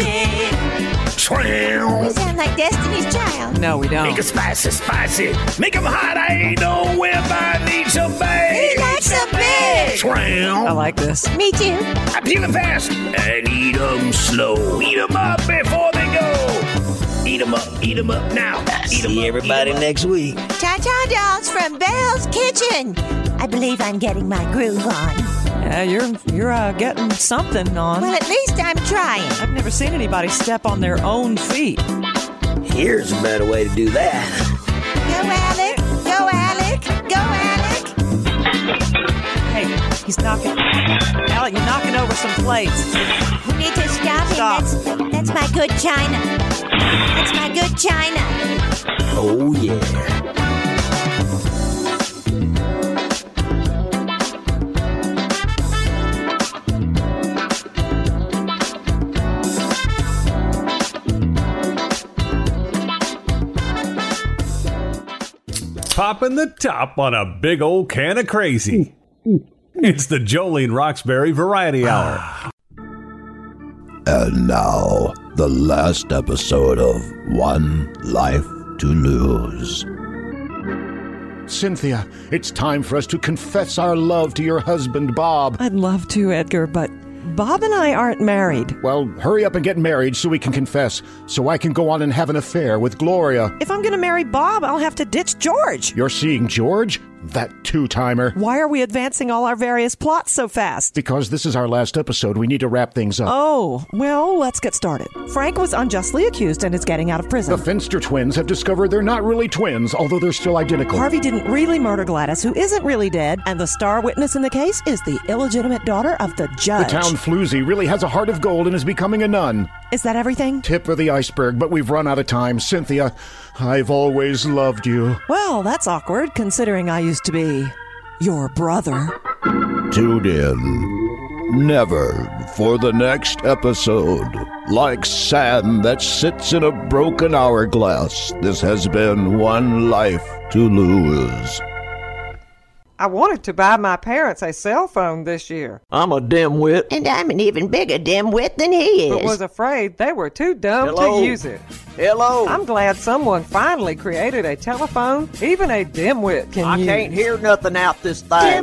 [SPEAKER 20] shrimp.
[SPEAKER 2] We sound like Destiny's Child.
[SPEAKER 8] No, we don't.
[SPEAKER 20] Make it spicy. Make them hot. I ain't no wimp. I need some big.
[SPEAKER 2] We like some big
[SPEAKER 20] shrimp.
[SPEAKER 8] I like this.
[SPEAKER 2] Me too.
[SPEAKER 20] I peel them fast and eat them slow. Eat them up before they go. Eat them up now.
[SPEAKER 21] See everybody next week.
[SPEAKER 2] Ta-ta dolls from Belle's Kitchen. I believe I'm getting my groove on.
[SPEAKER 8] Yeah, you're getting something on.
[SPEAKER 2] Well, at least I'm trying.
[SPEAKER 8] I've never seen anybody step on their own feet.
[SPEAKER 21] Here's a better way to do that.
[SPEAKER 2] Go, Alec. Go, Alec. Go, Alec.
[SPEAKER 8] Hey, he's knocking. Alec, you're knocking over some plates.
[SPEAKER 2] We need to stop him. That's my good china. That's my good china.
[SPEAKER 21] Oh, yeah.
[SPEAKER 1] Popping the top on a big old can of crazy. It's the Jolene Roxbury Variety Hour.
[SPEAKER 3] And now, the last episode of One Life to Lose.
[SPEAKER 9] Cynthia, it's time for us to confess our love to your husband, Bob.
[SPEAKER 8] I'd love to, Edgar, but Bob and I aren't married.
[SPEAKER 9] Well, hurry up and get married so we can confess, so I can go on and have an affair with Gloria.
[SPEAKER 8] If I'm going to marry Bob, I'll have to ditch George.
[SPEAKER 9] You're seeing George? That two-timer.
[SPEAKER 8] Why are we advancing all our various plots so fast?
[SPEAKER 9] Because this is our last episode. We need to wrap things up.
[SPEAKER 8] Oh, well, let's get started. Frank was unjustly accused and is getting out of prison.
[SPEAKER 9] The Finster twins have discovered they're not really twins, although they're still identical.
[SPEAKER 8] Harvey didn't really murder Gladys, who isn't really dead, and the star witness in the case is the illegitimate daughter of the judge.
[SPEAKER 9] The town floozy really has a heart of gold and is becoming a nun.
[SPEAKER 8] Is that everything?
[SPEAKER 9] Tip of the iceberg, but we've run out of time. Cynthia, I've always loved you.
[SPEAKER 8] Well, that's awkward, considering I used to be your brother.
[SPEAKER 3] Tune in. Never for the next episode. Like sand that sits in a broken hourglass, this has been One Life to Lose.
[SPEAKER 22] I wanted to buy my parents a cell phone this year.
[SPEAKER 21] I'm a dimwit.
[SPEAKER 2] And I'm an even bigger dimwit than he is.
[SPEAKER 22] But was afraid they were too dumb
[SPEAKER 21] Hello?
[SPEAKER 22] to use it.
[SPEAKER 21] Hello?
[SPEAKER 22] I'm glad someone finally created a telephone even a dimwit can use.
[SPEAKER 21] I can't hear nothing out this thing.
[SPEAKER 2] Dimwit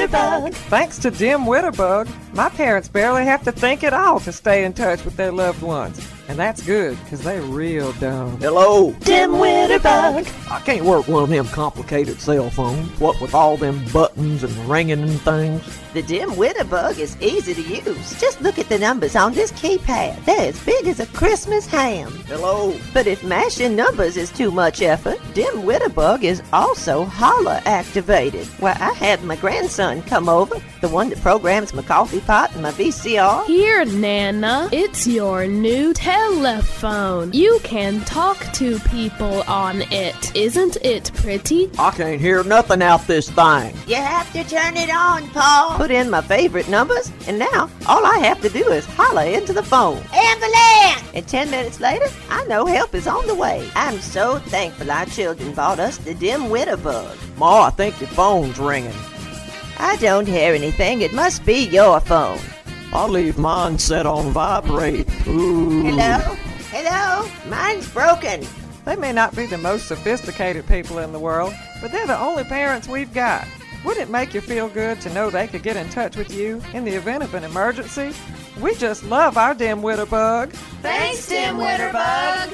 [SPEAKER 2] Witterbug.
[SPEAKER 22] Thanks to Dim Witterbug, my parents barely have to think at all to stay in touch with their loved ones. And that's good, because they're real dumb.
[SPEAKER 6] Hello.
[SPEAKER 2] Dim Witterbug.
[SPEAKER 6] I can't work one of them complicated cell phones, what with all them buttons and ringing and things.
[SPEAKER 2] The Dim Witterbug is easy to use. Just look at the numbers on this keypad. They're as big as a Christmas ham.
[SPEAKER 6] Hello.
[SPEAKER 2] But if mashing numbers is too much effort, Dim Witterbug is also holla activated. Why, I had my grandson come over, the one that programs my coffee pot and my VCR.
[SPEAKER 5] Here, Nana, it's your new telephone. You can talk to people on it. Isn't it pretty?
[SPEAKER 6] I can't hear nothing out this thing.
[SPEAKER 2] You have to turn it on, Paul. Put in my favorite numbers, and now all I have to do is holler into the phone. Ambulance! And 10 minutes later, I know help is on the way. I'm so thankful our children bought us the Dim Witterbug.
[SPEAKER 6] Ma, I think your phone's ringing.
[SPEAKER 2] I don't hear anything. It must be your phone.
[SPEAKER 6] I'll leave mine set on vibrate. Ooh.
[SPEAKER 2] Hello? Hello? Mine's broken.
[SPEAKER 22] They may not be the most sophisticated people in the world, but they're the only parents we've got. Wouldn't it make you feel good to know they could get in touch with you in the event of an emergency? We just love our Dim Witterbug.
[SPEAKER 2] Thanks, Dim Witterbug.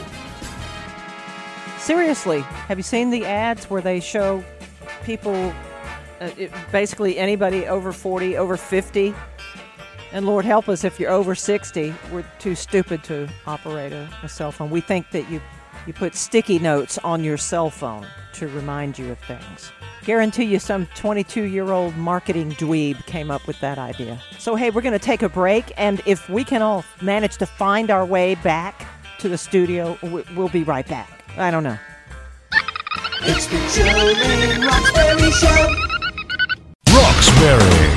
[SPEAKER 8] Seriously, have you seen the ads where they show people, basically anybody over 40, over 50? And Lord help us if you're over 60, we're too stupid to operate a cell phone. We think that you put sticky notes on your cell phone to remind you of things. Guarantee you some 22-year-old marketing dweeb came up with that idea. So, hey, we're going to take a break, and if we can all manage to find our way back to the studio, we'll be right back. I don't know.
[SPEAKER 7] It's the Jolene Roxbury Show.
[SPEAKER 15] Roxbury.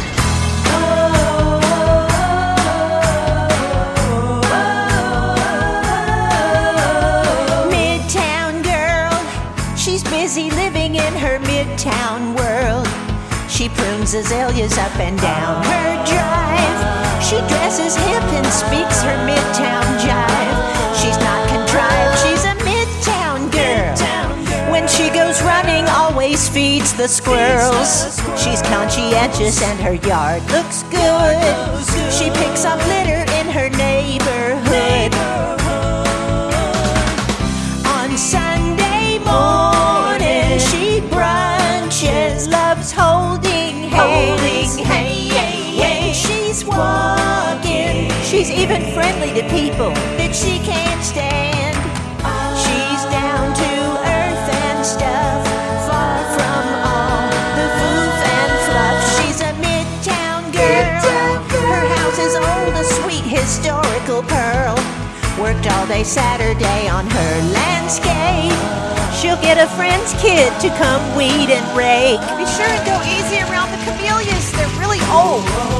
[SPEAKER 2] Midtown girl, she's busy living in her Midtown world. She prunes azaleas up and down her drive. She dresses hip and speaks her Midtown jive. She's not contrived, she's a Midtown girl. When she goes running, always feeds the squirrels. She's conscientious and her yard looks good. She picks up litter in her neighborhood. On Sunday morning, she brunches, loves holding hands. When she's walking, she's even friendly to people that she can't stand. She's down to earth and stuff, far from all the foof and fluff. She's a Midtown girl. Her house is old, a sweet historical pearl. Worked all day Saturday on her landscape. She'll get a friend's kid to come weed and rake. Be sure and go easy around the camellias, they're really old.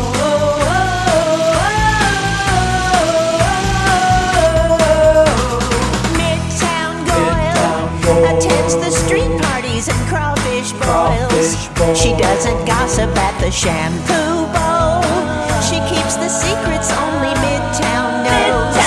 [SPEAKER 2] Midtown Goyle attends the street parties and crawfish boils. She doesn't gossip at the shampoo bowl. She keeps the secrets only Midtown knows.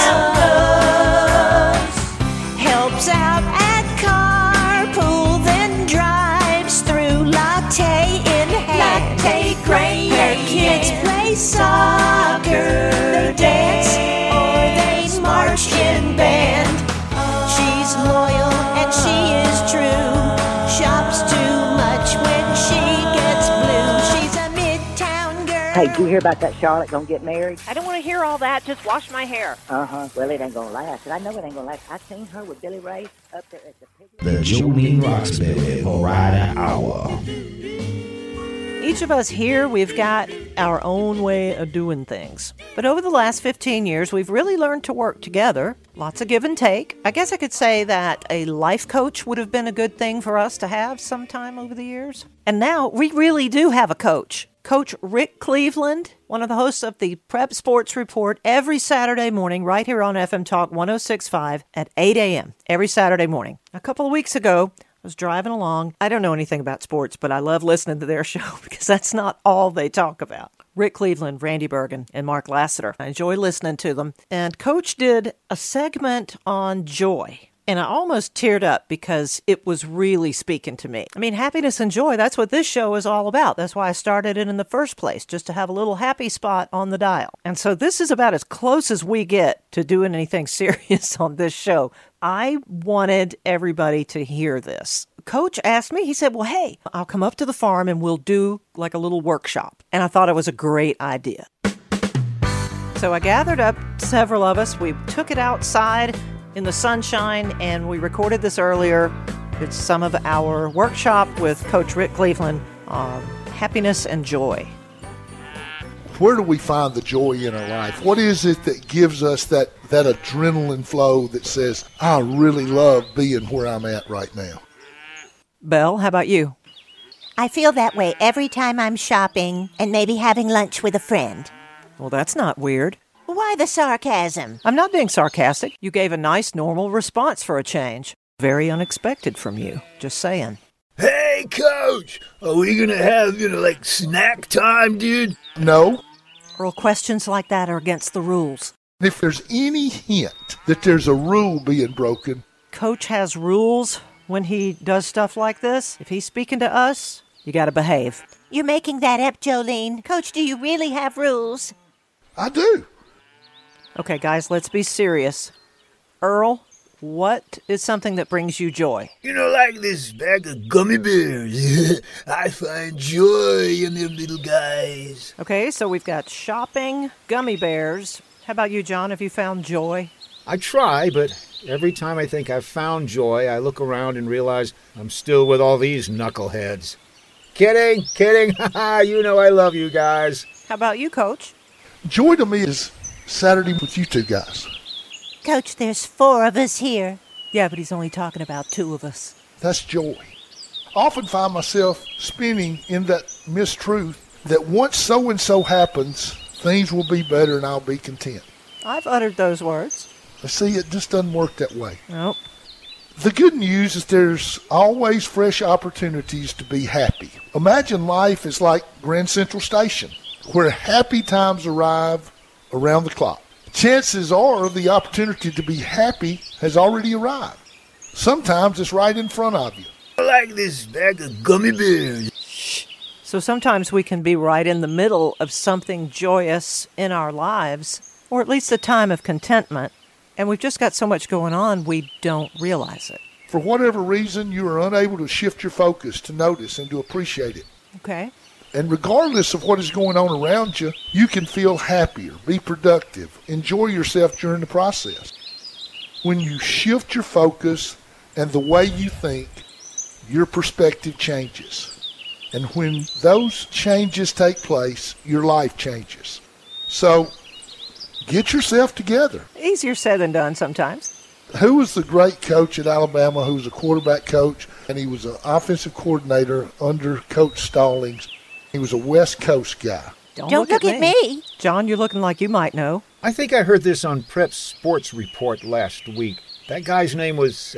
[SPEAKER 2] Helps out at carpool, then drives through latte in hand. Her kids play soccer, they dance, or they march in band. She's loyal and she is true. Shops too much when she gets blue. She's a Midtown girl.
[SPEAKER 23] Hey, did you hear about that Charlotte gonna get married?
[SPEAKER 24] I don't want to hear all that. Just wash my hair.
[SPEAKER 23] Uh-huh. Well, it ain't gonna last. And I know it ain't gonna last. I seen her with Billy Ray up there at the pig.
[SPEAKER 25] The Jolene Roxbury Variety Hour.
[SPEAKER 8] Each of us here, we've got our own way of doing things. But over the last 15 years, we've really learned to work together. Lots of give and take. I guess I could say that a life coach would have been a good thing for us to have sometime over the years. And now we really do have a coach. Coach Rick Cleveland, one of the hosts of the Prep Sports Report every Saturday morning right here on FM Talk 106.5 at 8 a.m. every Saturday morning. A couple of weeks ago, I was driving along. I don't know anything about sports, but I love listening to their show because that's not all they talk about. Rick Cleveland, Randy Bergen, and Mark Lassiter. I enjoy listening to them. And Coach did a segment on joy. And I almost teared up because it was really speaking to me. I mean, happiness and joy, that's what this show is all about. That's why I started it in the first place, just to have a little happy spot on the dial. And so this is about as close as we get to doing anything serious on this show. I wanted everybody to hear this. Coach asked me, he said, well, hey, I'll come up to the farm and we'll do like a little workshop. And I thought it was a great idea. So I gathered up several of us. We took it outside in the sunshine, and we recorded this earlier. It's some of our workshop with Coach Rick Cleveland on happiness and joy.
[SPEAKER 4] Where do we find the joy in our life? What is it that gives us that adrenaline flow that says, I really love being where I'm at right now?
[SPEAKER 8] Belle, how about you?
[SPEAKER 2] I feel that way every time I'm shopping and maybe having lunch with a friend.
[SPEAKER 8] Well, that's not weird.
[SPEAKER 2] Why the sarcasm?
[SPEAKER 8] I'm not being sarcastic. You gave a nice, normal response for a change. Very unexpected from you. Just saying.
[SPEAKER 10] Hey, Coach! Are we gonna have, like snack time, dude?
[SPEAKER 4] No.
[SPEAKER 8] Earl, questions like that are against the rules.
[SPEAKER 4] If there's any hint that there's a rule being broken...
[SPEAKER 8] Coach has rules when he does stuff like this. If he's speaking to us, you gotta behave.
[SPEAKER 2] You're making that up, Jolene. Coach, do you really have rules?
[SPEAKER 4] I do.
[SPEAKER 8] Okay, guys, let's be serious. Earl, what is something that brings you joy?
[SPEAKER 10] Like this bag of gummy bears. I find joy in them little guys.
[SPEAKER 8] Okay, so we've got shopping, gummy bears. How about you, John? Have you found joy?
[SPEAKER 9] I try, but every time I think I've found joy, I look around and realize I'm still with all these knuckleheads. Kidding. I love you guys.
[SPEAKER 8] How about you, Coach?
[SPEAKER 4] Joy to me is Saturday with you two guys.
[SPEAKER 2] Coach, there's 4 of us here.
[SPEAKER 8] Yeah, but he's only talking about 2 of us.
[SPEAKER 4] That's joy. I often find myself spinning in that mistruth that once so-and-so happens, things will be better and I'll be content.
[SPEAKER 8] I've uttered those words.
[SPEAKER 4] See, it just doesn't work that way.
[SPEAKER 8] Nope.
[SPEAKER 4] The good news is there's always fresh opportunities to be happy. Imagine life is like Grand Central Station, where happy times arrive around the clock. Chances are the opportunity to be happy has already arrived. Sometimes it's right in front of you.
[SPEAKER 10] I like this bag of gummy bears.
[SPEAKER 8] So sometimes we can be right in the middle of something joyous in our lives, or at least a time of contentment, and we've just got so much going on we don't realize it.
[SPEAKER 4] For whatever reason, you are unable to shift your focus to notice and to appreciate it.
[SPEAKER 8] Okay.
[SPEAKER 4] And regardless of what is going on around you, you can feel happier, be productive, enjoy yourself during the process. When you shift your focus and the way you think, your perspective changes. And when those changes take place, your life changes. So, get yourself together.
[SPEAKER 8] Easier said than done sometimes.
[SPEAKER 4] Who was the great coach at Alabama who was a quarterback coach, and he was an offensive coordinator under Coach Stallings? He was a West Coast guy.
[SPEAKER 2] Don't look at me.
[SPEAKER 8] John, you're looking like you might know.
[SPEAKER 9] I think I heard this on Prep's Sports Report last week. That guy's name was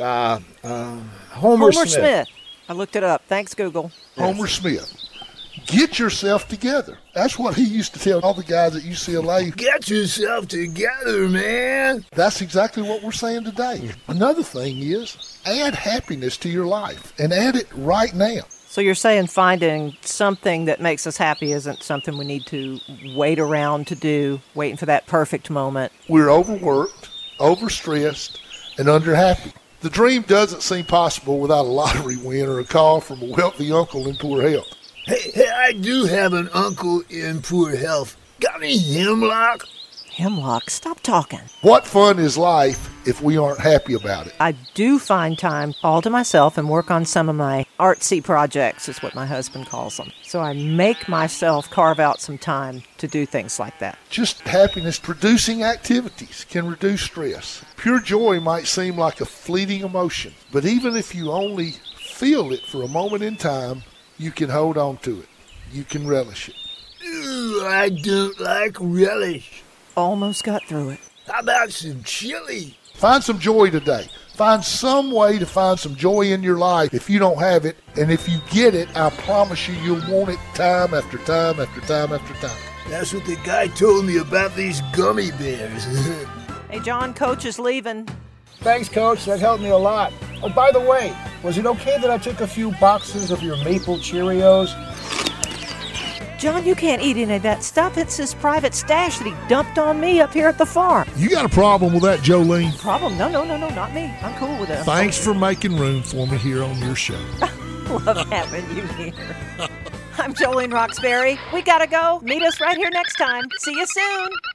[SPEAKER 9] Homer Smith.
[SPEAKER 8] I looked it up. Thanks, Google.
[SPEAKER 4] Homer Smith. Get yourself together. That's what he used to tell all the guys at UCLA.
[SPEAKER 10] Get yourself together, man.
[SPEAKER 4] That's exactly what we're saying today. Another thing is, add happiness to your life, and add it right now.
[SPEAKER 8] So you're saying finding something that makes us happy isn't something we need to wait around to do, waiting for that perfect moment.
[SPEAKER 4] We're overworked, overstressed, and underhappy. The dream doesn't seem possible without a lottery win or a call from a wealthy uncle in poor health.
[SPEAKER 10] Hey, I do have an uncle in poor health. Got any hemlock?
[SPEAKER 8] Hemlock? Stop talking.
[SPEAKER 4] What fun is life if we aren't happy about it?
[SPEAKER 8] I do find time all to myself and work on some of my artsy projects, is what my husband calls them. So I make myself carve out some time to do things like that.
[SPEAKER 4] Just happiness-producing activities can reduce stress. Pure joy might seem like a fleeting emotion, but even if you only feel it for a moment in time, you can hold on to it. You can relish it.
[SPEAKER 10] Ooh, I don't like relish.
[SPEAKER 8] Almost got through it.
[SPEAKER 10] How about some chili?
[SPEAKER 4] Find some joy today. Find some way to find some joy in your life if you don't have it. And if you get it, I promise you'll want it time after time after time after time.
[SPEAKER 10] That's what the guy told me about these gummy bears.
[SPEAKER 8] Hey, John, Coach is leaving.
[SPEAKER 9] Thanks, Coach. That helped me a lot. Oh, by the way, was it okay that I took a few boxes of your maple Cheerios?
[SPEAKER 8] John, you can't eat any of that stuff. It's his private stash that he dumped on me up here at the farm.
[SPEAKER 4] You got a problem with that, Jolene?
[SPEAKER 8] Problem? No, not me. I'm cool with it.
[SPEAKER 4] Thanks for making room for me here on your show.
[SPEAKER 8] Love having you here. I'm Jolene Roxbury. We gotta go. Meet us right here next time. See you soon.